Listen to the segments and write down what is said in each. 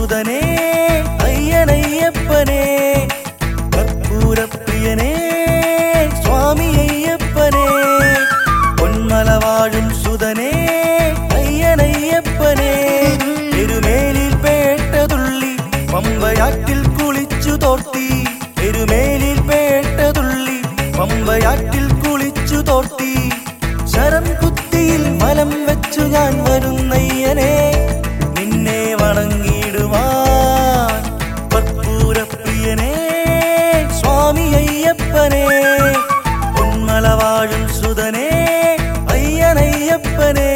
സുതനേ അയ്യനയ്യപ്പനേ കർപ്പൂരപ്രിയനേ സ്വാമി അയ്യപ്പനേ പൊന്മല വാഴും സുതനേ അയ്യനയ്യപ്പനേ എരുമേലിൽ പേട്ടതുള്ളി പമ്പയാറ്റിൽ കുളിച്ചു തോർത്തി എരുമേലിൽ പേട്ടതുള്ളി പമ്പയാറ്റിൽ കുളിച്ചു തോർത്തി ശരം കുത്തിയിൽ മലം വെച്ചു ഞാൻ വരുന്നയ്യനേ നിന്നെ വണങ്ങിടുവാൻ കർപ്പൂരപ്രിയനേ സ്വാമി അയ്യപ്പനേ പൊന്മല വാഴും സുതനേ അയ്യനയ്യപ്പനേ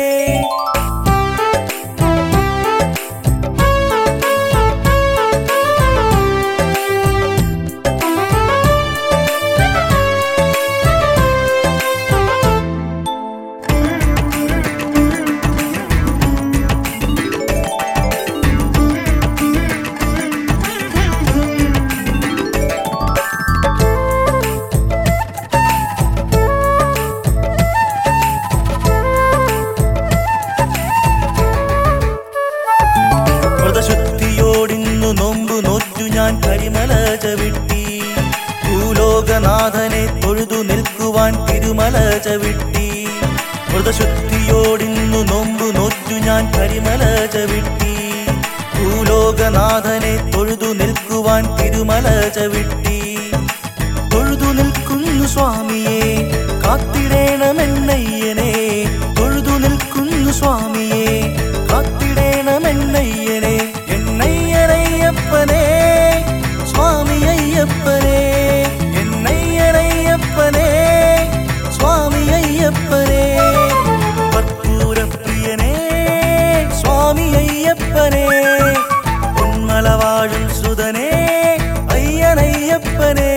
വ്രതശുദ്ധിയോടിന്നു നോമ്പു നോറ്റു ഞാൻ കരിമല ചവിട്ടി ഭൂലോകനാഥനെ തൊഴുതു നിൽക്കുവാൻ തിരുമല ചവിട്ടി വ്രതശുദ്ധിയോടിന്നു നോമ്പു നോറ്റു ഞാൻ കരിമല ചവിട്ടി ഭൂലോകനാഥനെ തൊഴുതു നിൽക്കുവാൻ തിരുമല ചവിട്ടി തൊഴുതു നിൽക്കുന്നു സ്വാമിയെ കാത്തിടേണമെന്നയ്യനെ തൊഴുതു നിൽക്കുന്നു സ്വാമിയെ കാത്തിടേണമെന്നയ്യനെ എന്നയ്യനയ്യപ്പനേ സ്വാമി അയ്യപ്പനേ എന്നയ്യനയ്യപ്പനേ സ്വാമി അയ്യപ്പനേ കർപ്പൂരപ്രിയനേ സ്വാമി അയ്യപ്പനേ പൊന്മല വാഴും സുതനേ അയ്യനയ്യപ്പനേ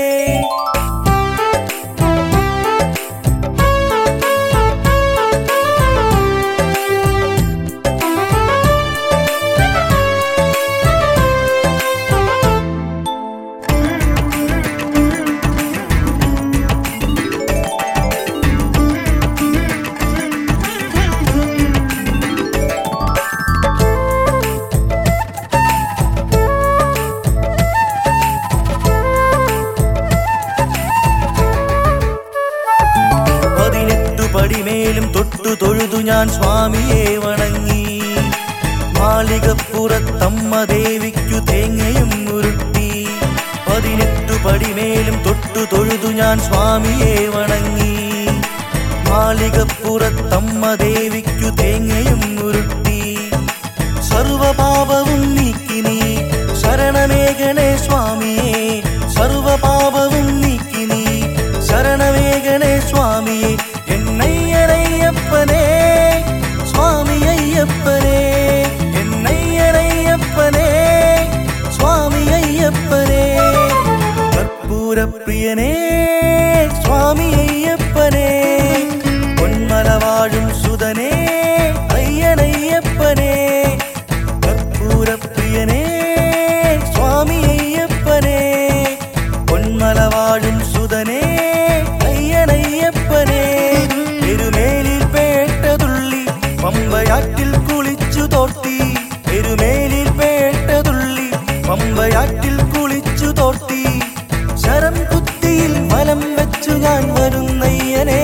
പടിമേലും തൊട്ടു തൊഴുതു ഞാൻ സ്വാമിയെ വണങ്ങി മാളികപ്പുറത്തമ്മ ദേവിക്കു തേങ്ങയും ഉരുട്ടി 18 പടിമേലും തൊട്ടു തൊഴുതു ഞാൻ സ്വാമിയെ വണങ്ങി മാളികപ്പുറത്തമ്മ ദേവിക്കു തേങ്ങയും ഉരുട്ടി സർവപാപവും നീക്കി നീ ശരണമേകണേ സ്വാമിയെ സർവപാപവും നീക്കി നീ ശരണമേകണേ സ്വാമിയെ എന്നയ്യനയ്യപ്പനേ സ്വാമി അയ്യപ്പനേ എന്നയ്യനയ്യപ്പനേ സ്വാമി അയ്യപ്പനേ കർപ്പൂരപ്രിയനേ സ്വാമി അയ്യപ്പനേ പൊന്മല വാഴും സുതനേ അയ്യനയ്യപ്പനേ കർപ്പൂരപ്രിയനേ സ്വാമി അയ്യപ്പനേ പൊന്മല വാഴും സുതനേ അയ്യനയ്യപ്പനേ എരുമേലിൽ പേട്ടതുള്ളി പമ്പയാറ്റിൽ കുളിച്ചു തോർത്തി എരുമേലിൽ പേട്ടതുള്ളി പമ്പയാറ്റിൽ കുളിച്ചു തോർത്തി ശരം കുത്തിയിൽ മലം വെച്ചു ഞാൻ വരുന്നയ്യനേ